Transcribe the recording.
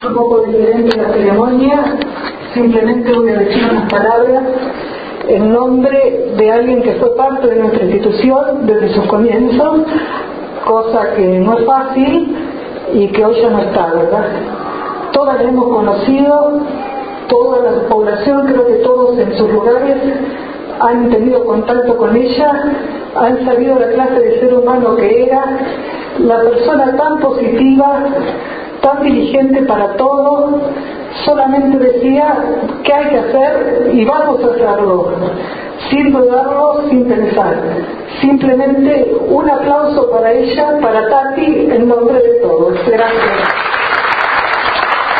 Un poco diferente la ceremonia, simplemente voy a decir unas palabras en nombre de alguien que fue parte de nuestra institución desde sus comienzos, cosa que no es fácil y que hoy ya no está, ¿verdad? Todas la hemos conocido, toda la población, creo que todos en sus lugares han tenido contacto con ella, han sabido la clase de ser humano que era, la persona tan positiva, tan diligente para todo. Solamente decía qué hay que hacer y vamos a hacerlo, sin dudarlo, sin pensar. Simplemente un aplauso para ella, para Tati, en nombre de todos. Gracias.